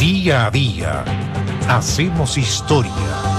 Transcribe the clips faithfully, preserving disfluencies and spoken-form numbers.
Día a día hacemos historia.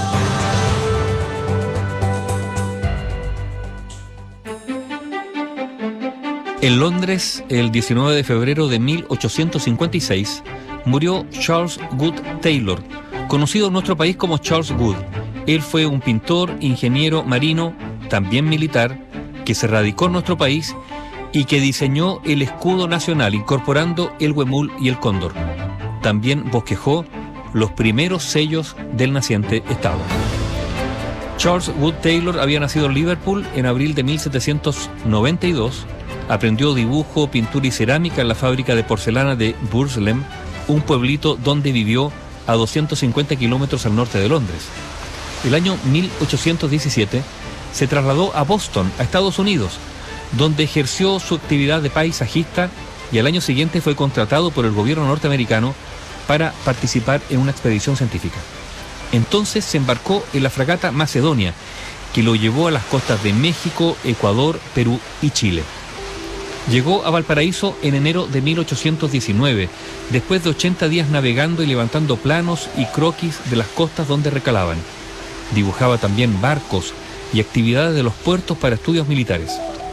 En Londres, el diecinueve de febrero de mil ochocientos cincuenta y seis, murió Charles Good Taylor, conocido en nuestro país como Charles Good. Él fue un pintor, ingeniero marino, también militar, que se radicó en nuestro país y que diseñó el escudo nacional, incorporando el huemul y el cóndor. También bosquejó los primeros sellos del naciente Estado. Charles Good Taylor había nacido en Liverpool en abril de mil setecientos noventa y dos. Aprendió dibujo, pintura y cerámica en la fábrica de porcelana de Burslem, un pueblito donde vivió a doscientos cincuenta kilómetros al norte de Londres. El año mil ochocientos diecisiete se trasladó a Boston, a Estados Unidos, donde ejerció su actividad de paisajista y al año siguiente fue contratado por el gobierno norteamericano para participar en una expedición científica. Entonces se embarcó en la fragata Macedonia, que lo llevó a las costas de México, Ecuador, Perú y Chile. Llegó a Valparaíso en enero de mil ochocientos diecinueve, después de ochenta días navegando y levantando planos y croquis de las costas donde recalaban. Dibujaba también barcos y actividades de los puertos para estudios militares.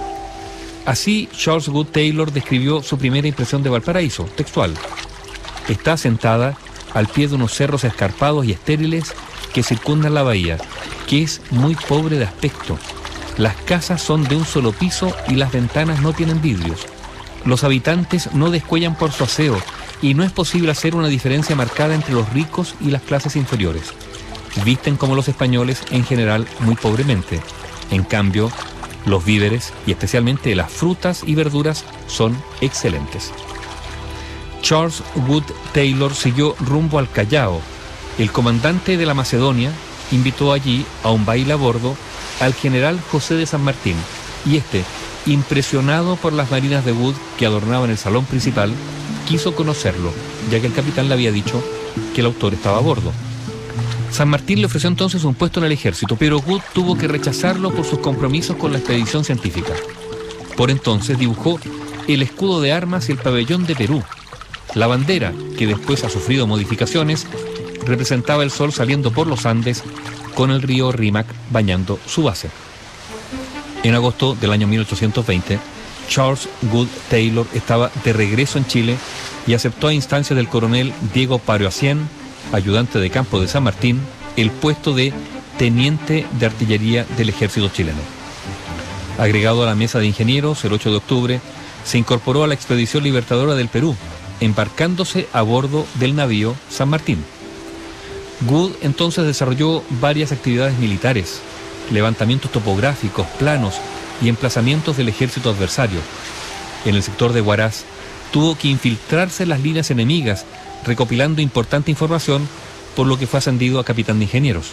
Así, Charles Good Taylor describió su primera impresión de Valparaíso, textual. Está asentada al pie de unos cerros escarpados y estériles que circundan la bahía, que es muy pobre de aspecto. Las casas son de un solo piso y las ventanas no tienen vidrios. Los habitantes no descuellan por su aseo y no es posible hacer una diferencia marcada entre los ricos y las clases inferiores. Visten como los españoles en general muy pobremente. En cambio, los víveres y especialmente las frutas y verduras son excelentes. Charles Good Taylor siguió rumbo al Callao. El comandante de la Macedonia invitó allí a un baile a bordo al general José de San Martín, y este, impresionado por las marinas de Wood que adornaban el salón principal, quiso conocerlo, ya que el capitán le había dicho que el autor estaba a bordo. San Martín le ofreció entonces un puesto en el ejército, pero Wood tuvo que rechazarlo por sus compromisos con la expedición científica. Por entonces dibujó el escudo de armas y el pabellón de Perú. La bandera, que después ha sufrido modificaciones, representaba el sol saliendo por los Andes con el río Rímac bañando su base. En agosto del año mil ochocientos veinte, Charles Good Taylor estaba de regreso en Chile y aceptó a instancias del coronel Diego Paroacien, ayudante de campo de San Martín, el puesto de teniente de artillería del ejército chileno. Agregado a la mesa de ingenieros el ocho de octubre, se incorporó a la expedición libertadora del Perú, embarcándose a bordo del navío San Martín. Good entonces desarrolló varias actividades militares, levantamientos topográficos, planos y emplazamientos del ejército adversario. En el sector de Huaraz tuvo que infiltrarse en las líneas enemigas, recopilando importante información, por lo que fue ascendido a capitán de ingenieros.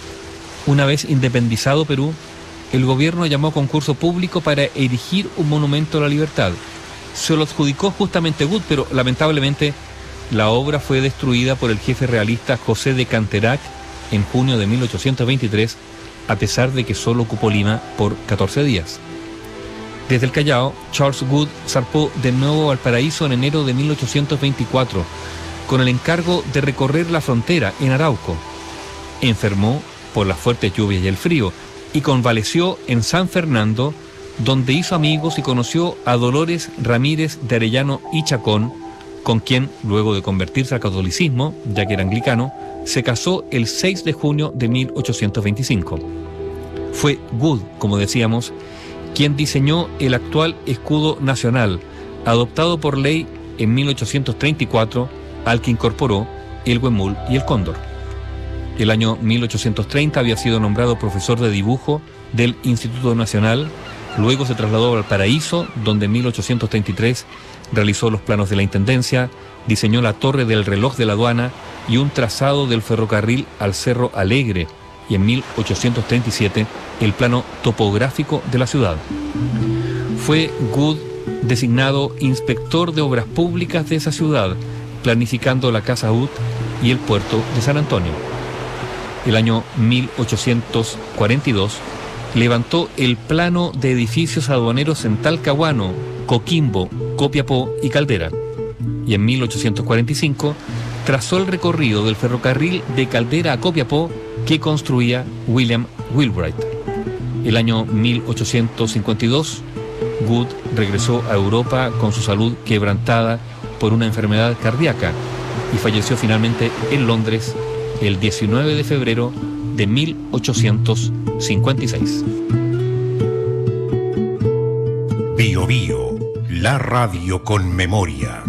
Una vez independizado Perú, el gobierno llamó a concurso público para erigir un monumento a la libertad. Se lo adjudicó justamente Good, pero lamentablemente la obra fue destruida por el jefe realista José de Canterac en junio de mil ochocientos veintitrés, a pesar de que solo ocupó Lima por catorce días. Desde el Callao, Charles Good zarpó de nuevo a Valparaíso en enero de mil ochocientos veinticuatro, con el encargo de recorrer la frontera en Arauco. Enfermó por las fuertes lluvias y el frío y convaleció en San Fernando, donde hizo amigos y conoció a Dolores Ramírez de Arellano y Chacón, con quien, luego de convertirse al catolicismo, ya que era anglicano, se casó el seis de junio de mil ochocientos veinticinco. Fue Good, como decíamos, quien diseñó el actual escudo nacional, adoptado por ley en mil ochocientos treinta y cuatro, al que incorporó el huemul y el cóndor. El año mil ochocientos treinta había sido nombrado profesor de dibujo del Instituto Nacional. Luego se trasladó a Valparaíso, donde en mil ochocientos treinta y tres realizó los planos de la Intendencia, diseñó la torre del reloj de la aduana y un trazado del ferrocarril al Cerro Alegre, y en mil ochocientos treinta y siete el plano topográfico de la ciudad. Fue Good designado inspector de obras públicas de esa ciudad, planificando la Casa U T y el puerto de San Antonio. El año mil ochocientos cuarenta y dos levantó el plano de edificios aduaneros en Talcahuano, Coquimbo, Copiapó y Caldera. Y en mil ochocientos cuarenta y cinco trazó el recorrido del ferrocarril de Caldera a Copiapó que construía William Wheelwright. El año mil ochocientos cincuenta y dos, Good regresó a Europa con su salud quebrantada por una enfermedad cardíaca y falleció finalmente en Londres el diecinueve de febrero de mil ochocientos cincuenta y seis. Bio Bio, la radio con memoria.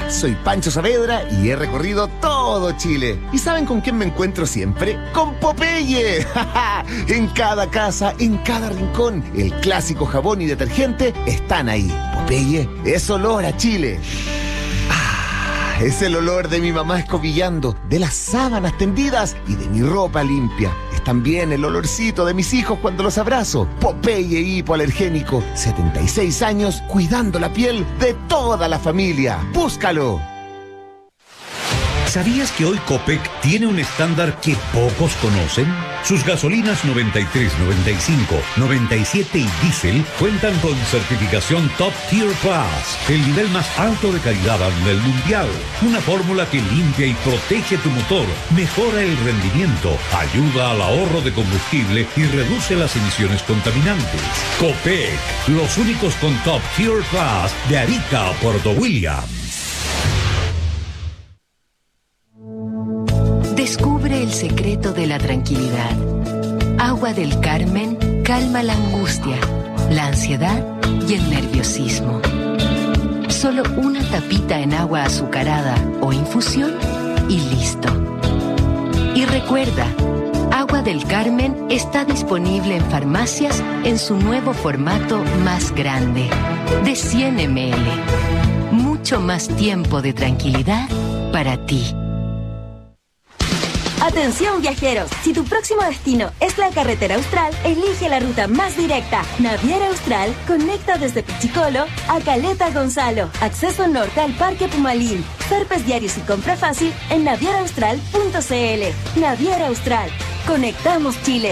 Soy Pancho Saavedra y he recorrido todo Chile. ¿Y saben con quién me encuentro siempre? ¡Con Popeye! En cada casa, en cada rincón, el clásico jabón y detergente están ahí. Popeye es olor a Chile. Ah, es el olor de mi mamá escobillando, de las sábanas tendidas y de mi ropa limpia. Es también el olorcito de mis hijos cuando los abrazo. Popeye hipoalergénico, setenta y seis años cuidando la piel de toda la familia. ¡Búscalo! ¿Sabías que hoy Copec tiene un estándar que pocos conocen? Sus gasolinas noventa y tres, noventa y cinco, noventa y siete y diésel cuentan con certificación Top Tier Plus, el nivel más alto de calidad a nivel mundial. Una fórmula que limpia y protege tu motor, mejora el rendimiento, ayuda al ahorro de combustible y reduce las emisiones contaminantes. Copec, los únicos con Top Tier Plus de Arica a Puerto Williams. Descubre el secreto de la tranquilidad. Agua del Carmen calma la angustia, la ansiedad y el nerviosismo. Solo una tapita en agua azucarada o infusión y listo. Y recuerda, Agua del Carmen está disponible en farmacias en su nuevo formato más grande, de cien mililitros. Mucho más tiempo de tranquilidad para ti. Atención viajeros, si tu próximo destino es la carretera austral, elige la ruta más directa. Naviera Austral conecta desde Pichicolo a Caleta Gonzalo. Acceso norte al Parque Pumalín. Zarpes diarios y compra fácil en naviera austral punto c l. Naviera Austral. Conectamos Chile.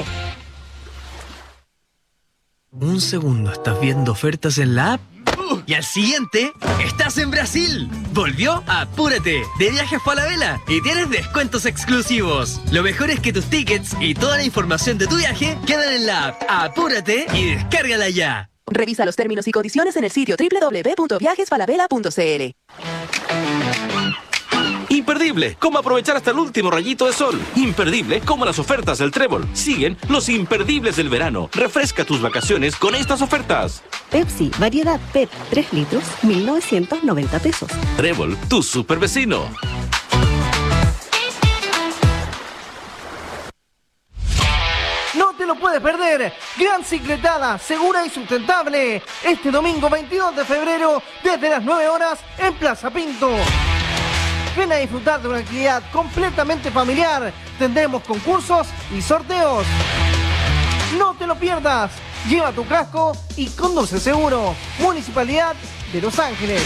Un segundo, ¿estás viendo ofertas en la app? Y al siguiente, estás en Brasil. Volvió Apúrate, de Viajes Falabella, y tienes descuentos exclusivos. Lo mejor es que tus tickets y toda la información de tu viaje quedan en la app. Apúrate y descárgala ya. Revisa los términos y condiciones en el sitio doble u doble u doble u punto viajes falabella punto c l. Imperdible, cómo aprovechar hasta el último rayito de sol. Imperdible, como las ofertas del Trébol. Siguen los imperdibles del verano. Refresca tus vacaciones con estas ofertas. Pepsi, variedad P E T, tres litros, mil novecientos noventa pesos. Trébol, tu super vecino. No te lo puedes perder. Gran cicletada, segura y sustentable. Este domingo veintidós de febrero, desde las nueve horas, en Plaza Pinto. Ven a disfrutar de una actividad completamente familiar. Tendremos concursos y sorteos. No te lo pierdas. Lleva tu casco y conduce seguro. Municipalidad de Los Ángeles.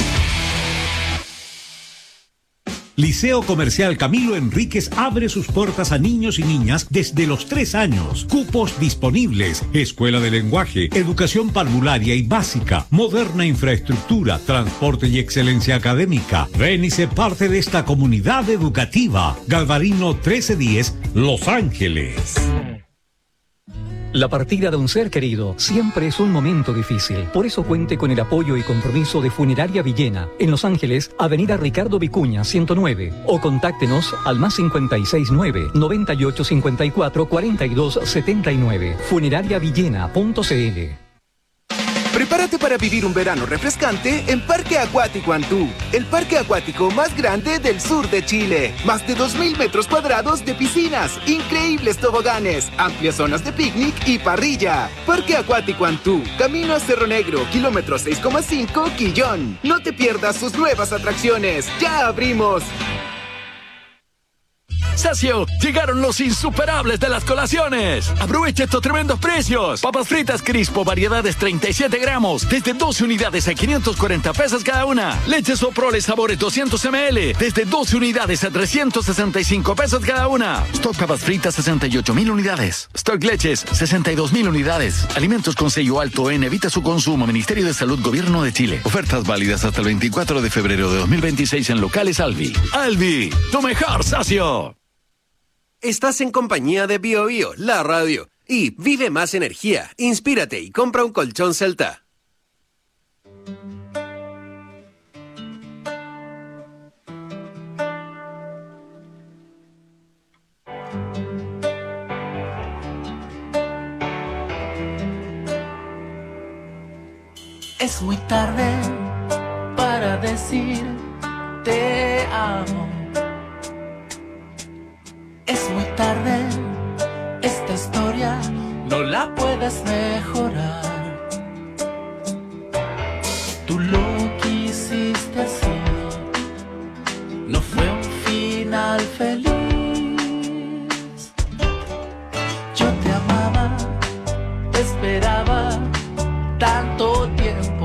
Liceo Comercial Camilo Enríquez abre sus puertas a niños y niñas desde los tres años. Cupos disponibles. Escuela de lenguaje, educación parvularia y básica, moderna infraestructura, transporte y excelencia académica. Ven y sé parte de esta comunidad educativa. Galvarino trece diez, Los Ángeles. La partida de un ser querido siempre es un momento difícil. Por eso cuente con el apoyo y compromiso de Funeraria Villena, en Los Ángeles, Avenida Ricardo Vicuña, ciento nueve. O contáctenos al más cincuenta y seis nueve, noventa y ocho cincuenta y cuatro, cuarenta y dos setenta y nueve. funerariavillena punto c l. Prepárate para vivir un verano refrescante en Parque Acuático Antú, el parque acuático más grande del sur de Chile. Más de dos mil metros cuadrados de piscinas, increíbles toboganes, amplias zonas de picnic y parrilla. Parque Acuático Antú, camino a Cerro Negro, kilómetro seis coma cinco, Quillón. No te pierdas sus nuevas atracciones. ¡Ya abrimos! Sacio, llegaron los insuperables de las colaciones. Aprovecha estos tremendos precios. Papas fritas Crispo, variedades treinta y siete gramos, desde doce unidades a quinientos cuarenta pesos cada una. Leche Soprole sabores doscientos mililitros, desde doce unidades a trescientos sesenta y cinco pesos cada una. Stock papas fritas sesenta y ocho mil unidades. Stock leches sesenta y dos mil unidades. Alimentos con sello alto en evita su consumo. Ministerio de Salud, Gobierno de Chile. Ofertas válidas hasta el veinticuatro de febrero de dos mil veintiséis en locales Alvi. Alvi, tu mejor socio. Estás en compañía de Bio Bio, la radio. Y vive más energía, inspírate y compra un colchón Celta. Es muy tarde para decir te amo. Es muy tarde, esta historia no la puedes mejorar. Tú lo quisiste así, no fue un final feliz. Yo te amaba, te esperaba tanto tiempo.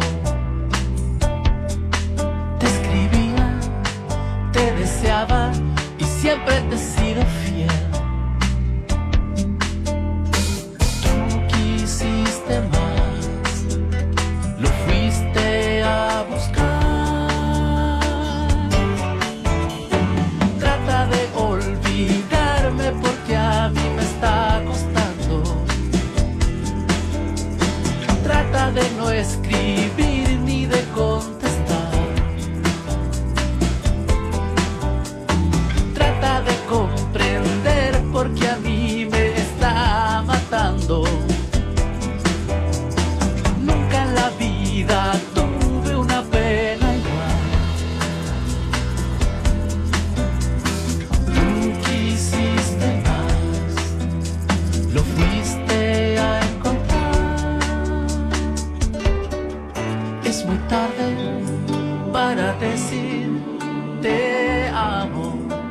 Te escribía, te deseaba y siempre te he sido fiel. Tú quisiste más, lo fuiste a buscar. Trata de olvidarme porque a mí me está costando. Trata de no escribir ni de contestar. Trata de comprender porque a mí me está matando. Nunca en la vida tuve una pena igual. Tú quisiste más, lo fuiste a encontrar. Es muy tarde para decir te amo.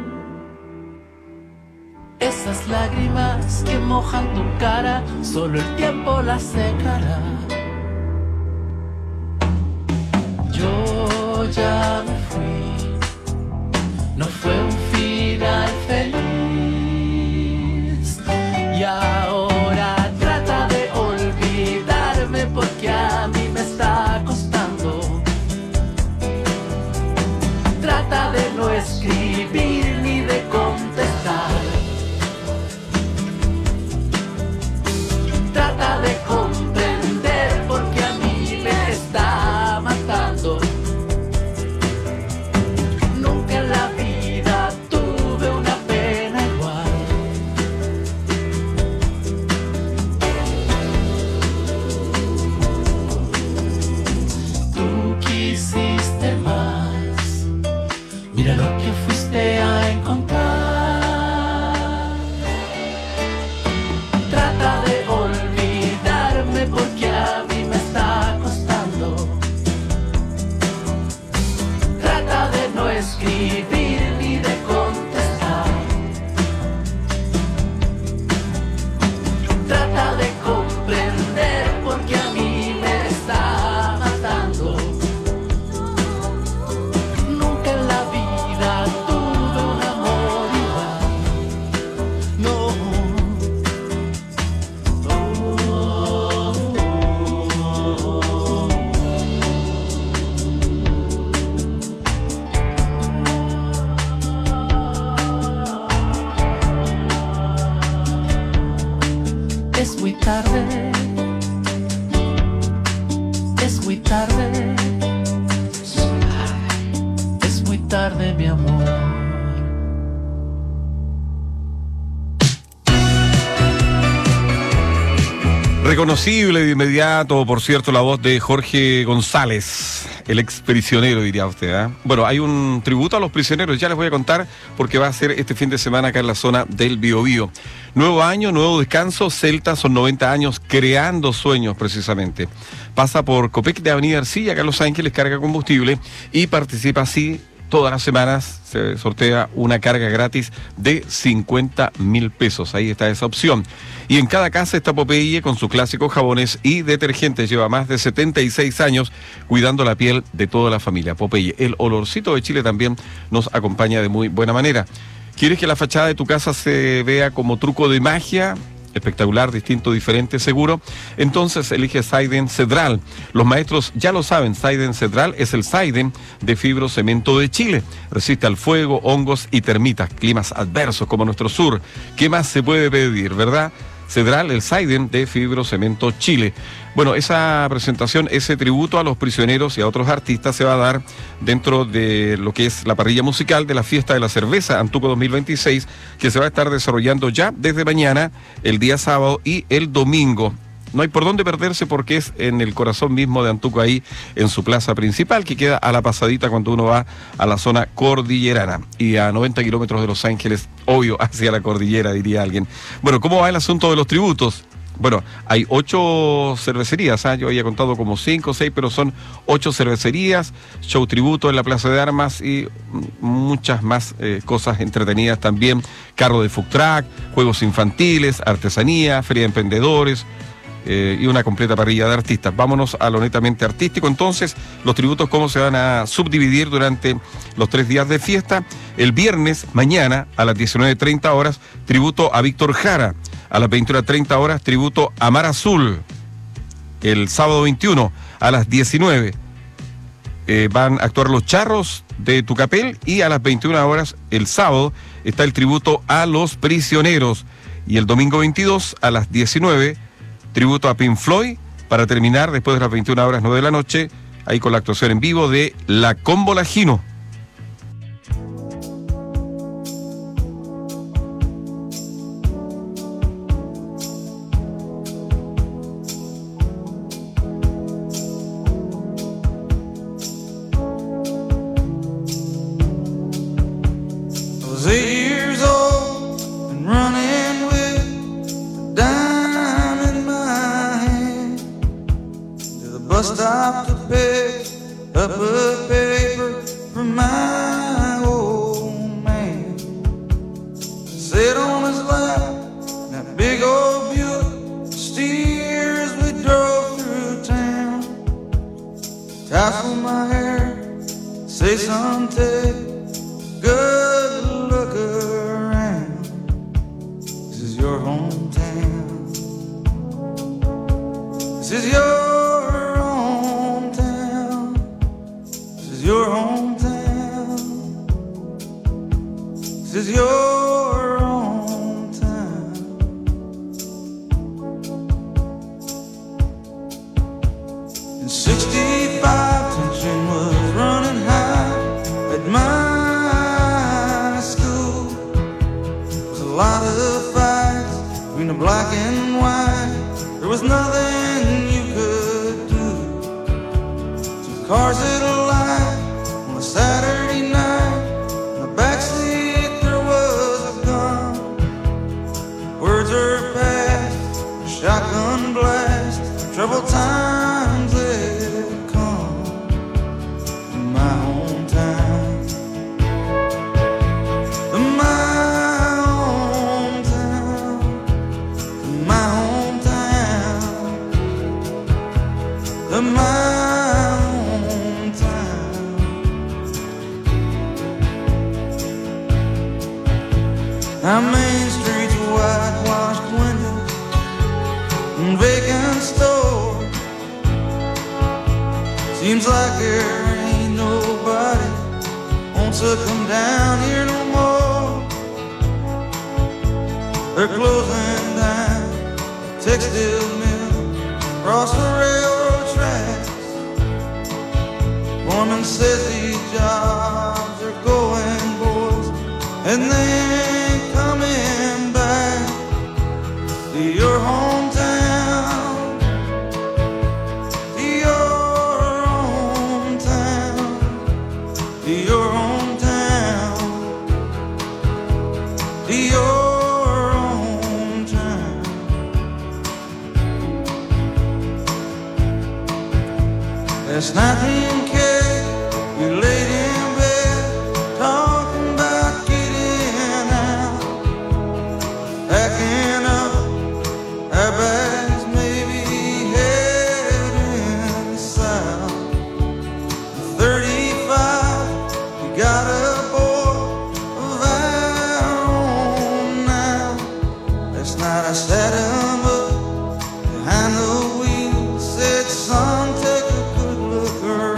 Esas lágrimas que mojan tu cara, solo el tiempo las secará. Yo ya me fui, no fue un final feliz. Y ahora trata de olvidarme porque a mí me está costando. Trata de no escribir ni de contestar. Trata de comprender porque a mí me está matando. Nunca en la vida tuve una pena igual. Tú quisiste más, mira lo que fuiste a encontrar. Trata de olvidarme porque a mí me está costando. Trata de no escribir ni de contestar. Trata de comprender porque a mí me está matando. Nunca en la vida tuve un amor igual. No. Es muy tarde, es muy tarde, es muy tarde, mi amor. Reconocible de inmediato, por cierto, la voz de Jorge González, el ex prisionero, diría usted, ¿eh? Bueno, hay un tributo a los prisioneros, ya les voy a contar, porque va a ser este fin de semana acá en la zona del Biobío. Nuevo año, nuevo descanso, Celta, son noventa años creando sueños, precisamente. Pasa por Copec de Avenida Arcilla, acá en Los Ángeles, carga combustible y participa así. Todas las semanas se sortea una carga gratis de cincuenta mil pesos. Ahí está esa opción. Y en cada casa está Popeye con sus clásicos jabones y detergentes. Lleva más de setenta y seis años cuidando la piel de toda la familia. Popeye, el olorcito de Chile también nos acompaña de muy buena manera. ¿Quieres que la fachada de tu casa se vea como truco de magia? Espectacular, distinto, diferente, seguro. Entonces elige Saiden Cedral. Los maestros ya lo saben, Saiden Cedral es el Saiden de fibrocemento de Chile. Resiste al fuego, hongos y termitas, climas adversos como nuestro sur. ¿Qué más se puede pedir, verdad? Cedral, el Saiden de Fibrocemento Chile. Bueno, esa presentación, ese tributo a los prisioneros y a otros artistas se va a dar dentro de lo que es la parrilla musical de la Fiesta de la Cerveza Antuco dos mil veintiséis, que se va a estar desarrollando ya desde mañana, el día sábado y el domingo. No hay por dónde perderse porque es en el corazón mismo de Antuco, ahí en su plaza principal, que queda a la pasadita cuando uno va a la zona cordillerana y a noventa kilómetros de Los Ángeles, obvio, hacia la cordillera, diría alguien. Bueno, ¿cómo va el asunto de los tributos? Bueno, hay ocho cervecerías, ¿eh? Yo había contado como cinco o seis, pero son ocho cervecerías, show tributo en la Plaza de Armas y muchas más eh, cosas entretenidas también, carro de food truck, juegos infantiles, artesanía, feria de emprendedores eh, y una completa parrilla de artistas. Vámonos a lo netamente artístico. Entonces, los tributos, ¿cómo se van a subdividir durante los tres días de fiesta? El viernes, mañana, a las diecinueve treinta horas, tributo a Víctor Jara. A las veintiuna treinta horas, tributo a Mar Azul. El sábado veintiuno, a las diecinueve, eh, van a actuar Los Charros de Tucapel. Y a las veintiuna horas, el sábado, está el tributo a Los Prisioneros. Y el domingo veintidós, a las diecinueve, tributo a Pink Floyd. Para terminar, después de las veintiuna horas, nueve de la noche, ahí con la actuación en vivo de La Cómbola Gino. Stop to pick up a paper from my old man. Sit on his lap, that big old Buick steer as we drove through town. Tassel my hair, say son, take a good look around. This is your hometown. This is your your hometown. This is your hometown. In sixty-five, tension was running high at my school. There was a lot of fights between the black and white. There was nothing you could do. Some cars that alive on a Saturday night, in the backseat there was a gun. Words are passed, a shotgun blast, troubled times had come in my hometown. In my hometown, in my hometown, in my our main streets, whitewashed windows and vacant stores. Seems like there ain't nobody wants to come down here no more. They're closing down a textile mill across the railroad tracks. Foreman says these jobs are going, boys, and they ain't coming back to your hometown, to your hometown, to your hometown, to your hometown. Last night me and Kay, we laid in bed talking about getting out, packing up our bags, maybe heading south. thirty-five, we got a boy of our own now. Last night I sat him up behind the wheel, said, son, take a good look around.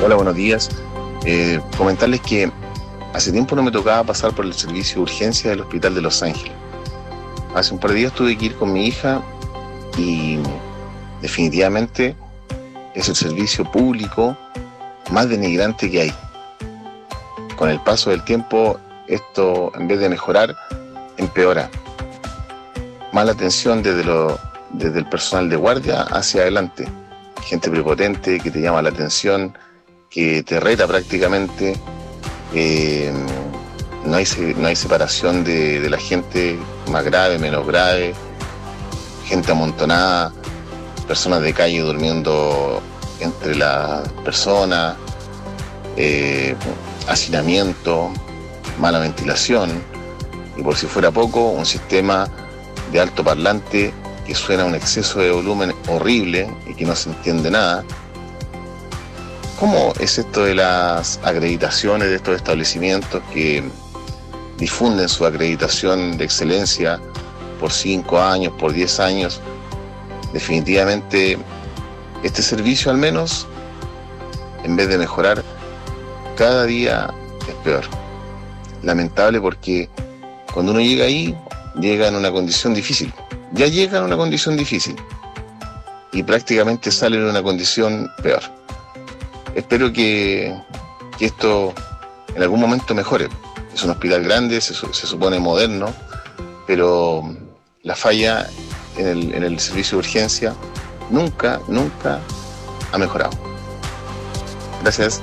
Hola, buenos días. Eh, comentarles que hace tiempo no me tocaba pasar por el servicio de urgencia del Hospital de Los Ángeles. Hace un par de días tuve que ir con mi hija y definitivamente es el servicio público más denigrante que hay. Con el paso del tiempo, esto en vez de mejorar, empeora. Mala atención desde, lo, desde el personal de guardia hacia adelante. Gente prepotente que te llama la atención, que te reta prácticamente. Eh, no, hay, no hay separación de, de la gente más grave, menos grave. Gente amontonada, personas de calle durmiendo entre las personas, eh, hacinamiento, mala ventilación y, por si fuera poco, un sistema de alto parlante que suena a un exceso de volumen horrible y que no se entiende nada. ¿Cómo es esto de las acreditaciones de estos establecimientos que difunden su acreditación de excelencia por cinco años, por diez años? Definitivamente este servicio, al menos, en vez de mejorar, cada día es peor. Lamentable, porque cuando uno llega ahí, llega en una condición difícil. Ya llega en una condición difícil y prácticamente sale en una condición peor. Espero que, que esto en algún momento mejore. Es un hospital grande, se, se supone moderno, pero la falla en el, en el servicio de urgencia nunca, nunca ha mejorado. Gracias.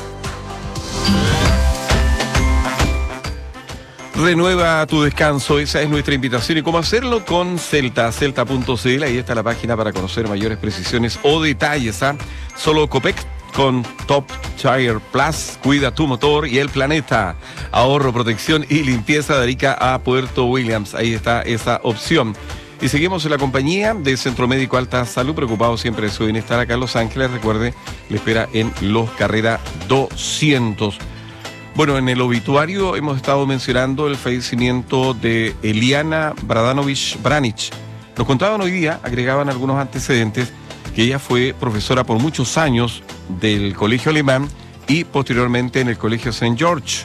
Renueva tu descanso, esa es nuestra invitación. ¿Y cómo hacerlo? Con Celta, celta punto c l. Ahí está la página para conocer mayores precisiones o detalles. ¿ah? Solo Copec con Top Tire Plus, cuida tu motor y el planeta. Ahorro, protección y limpieza de Arica a Puerto Williams. Ahí está esa opción. Y seguimos en la compañía del Centro Médico Alta Salud, preocupado siempre de su bienestar acá en Los Ángeles. Recuerde, le espera en Los Carrera doscientos. Bueno, en el obituario hemos estado mencionando el fallecimiento de Eliana Bradanovich Branich. Nos contaban hoy día, agregaban algunos antecedentes, que ella fue profesora por muchos años del Colegio Alemán y posteriormente en el Colegio Saint George.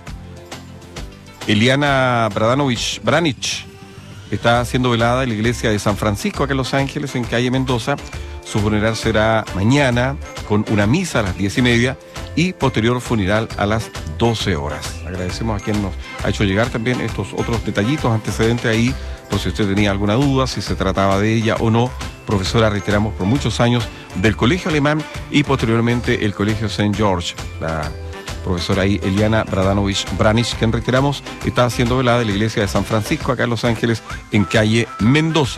Eliana Bradanovich Branich está siendo velada en la iglesia de San Francisco, acá en Los Ángeles, en calle Mendoza. Su funeral será mañana con una misa a las diez y media y posterior funeral a las doce horas. Agradecemos a quien nos ha hecho llegar también estos otros detallitos, antecedentes ahí, por si usted tenía alguna duda, si se trataba de ella o no. Profesora, reiteramos, por muchos años del Colegio Alemán y posteriormente el Colegio Saint George. La profesora ahí, Eliana Bradanovich Branich, quien reiteramos, está siendo velada en la iglesia de San Francisco, acá en Los Ángeles, en calle Mendoza.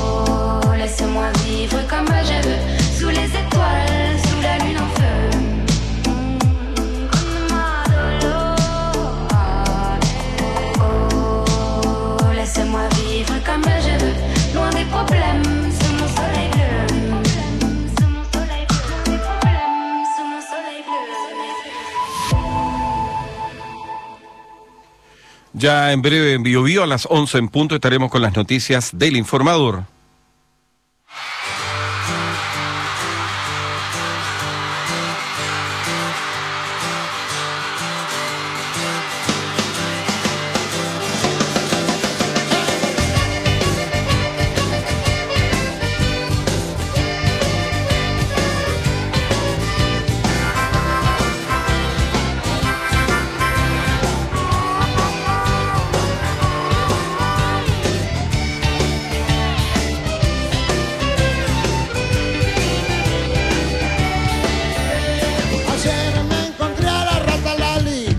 Laisse-moi vivre comme je veux, sous les étoiles, sous la lune en feu. problèmes sous mon soleil bleu. Sous mon soleil bleu. Mes problèmes sous mon soleil bleu. Ya en breve en Bio Bio a las once en punto estaremos con las noticias del Informador. Ayer me encontré a la rata Lali,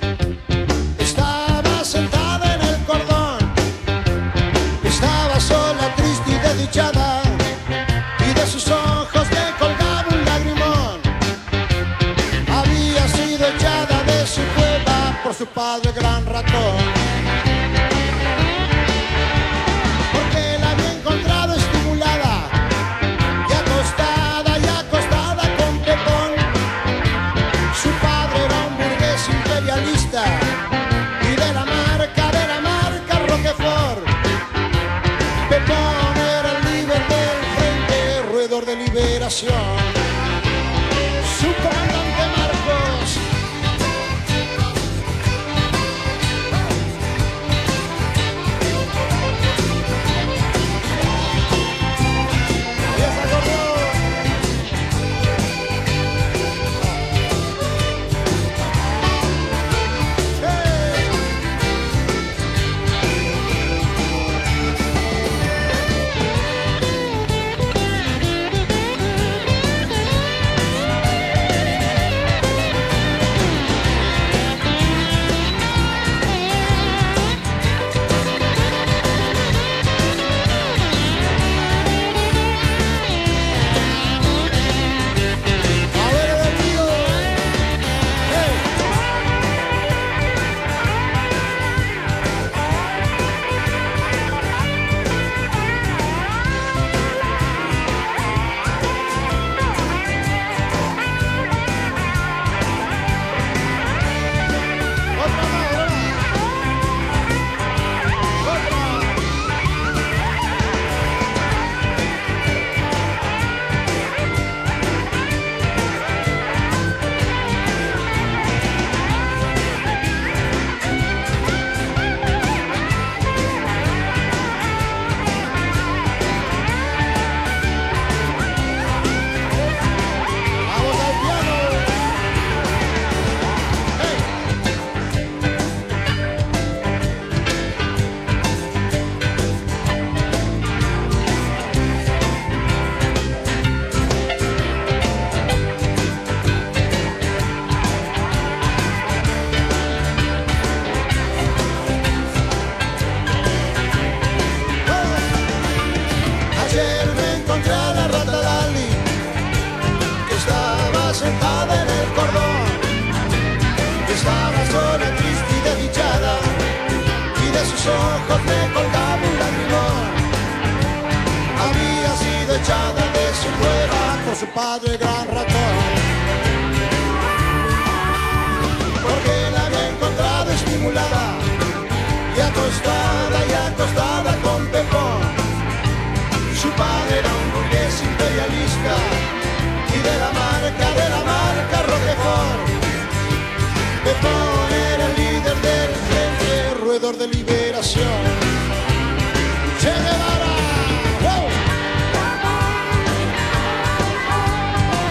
estaba sentada en el cordón, estaba sola, triste y desdichada, y de sus ojos le colgaba un lagrimón. Había sido echada de su cueva por su padre gran ratón, porque la había encontrado estimulada y acostada y acostada con Pepón. Su padre era un burgués imperialista y de la marca, de la marca Roquefort. Pepón era el líder del Frente Roedor de Liberación. Su comandante Marcos. Empieza a correr. Ayer me encontré a la rata Lali, que estaba sentada en el cordón, que estaba sola, triste y desdichada, y de sus ojos le colgaba un lagrimón. Había sido echada de su cueva por su padre gran ratón, porque la había encontrado estimulada y acostada y acostada con Pepón. Su padre era un burgués imperialista y de la marca, de la marca Roquefort. Pepón era el líder del Frente Roedor de Liberación. Che Guevara, ¡wow!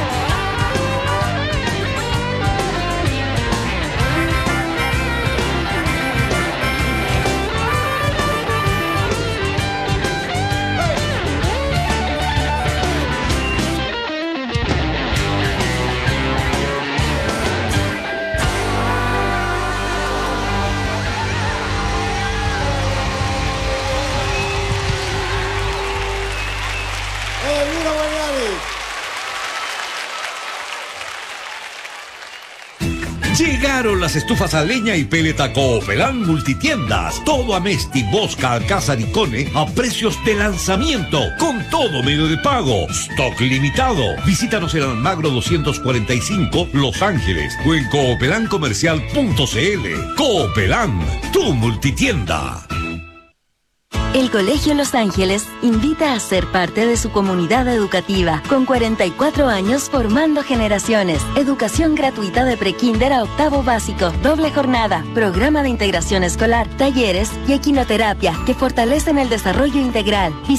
Llegaron las estufas a leña y peleta Coopelán Multitiendas. Todo Amesti, Bosca, Alcázar y Cone a precios de lanzamiento, con todo medio de pago. Stock limitado. Visítanos en Almagro doscientos cuarenta y cinco, Los Ángeles, o en coopelan comercial punto c l. Coopelán, tu multitienda. El Colegio Los Ángeles invita a ser parte de su comunidad educativa, con cuarenta y cuatro años formando generaciones. Educación gratuita de prekinder a octavo básico, doble jornada, programa de integración escolar, talleres y equinoterapia que fortalecen el desarrollo integral.